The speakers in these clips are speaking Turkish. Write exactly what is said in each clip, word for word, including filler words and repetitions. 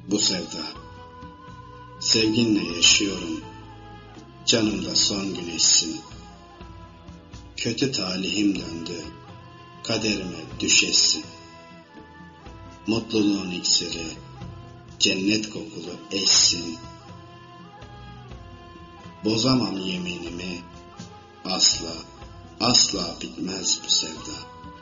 bu sevda. Sevginle yaşıyorum, canımda son güneşsin. Kötü talihim döndü, kaderime düşesin. Mutluluğun iksiri, cennet kokulu eşsin. Bozamam yeminimi, asla, asla bitmez bu sevda.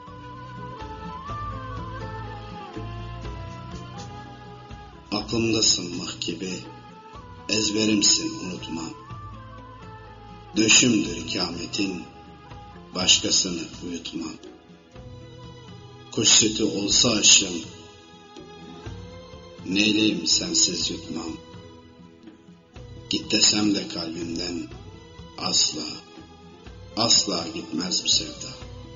Aklımdasın mıh gibi, ezberimsin unutmam. Döşümdür ikametin, başkasını uyutmam. Kuş sütü olsa aşım, neyleyim sensiz yutmam. Git desem de kalbimden, asla, asla gitmez bu sevda.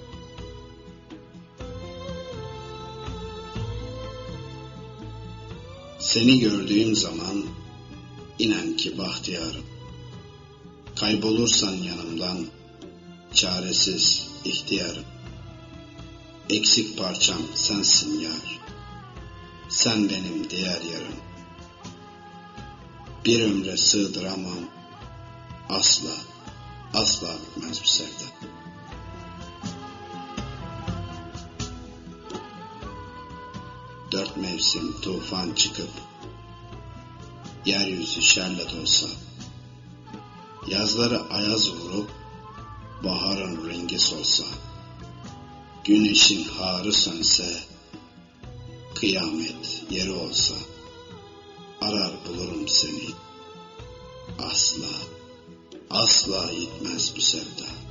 Seni gördüğüm zaman, inan ki bahtiyarım. Kaybolursan yanımdan, çaresiz ihtiyarım. Eksik parçam sensin yar, sen benim diğer yarım. Bir ömre sığdıramam, asla, asla bitmez bu sevda. Dört mevsim tufan çıkıp, yeryüzü şerlet olsa, yazları ayaz vurup, baharın rengi solsa, güneşin harı sönse, kıyamet yeri olsa, arar bulurum seni, asla, asla gitmez bu sevda.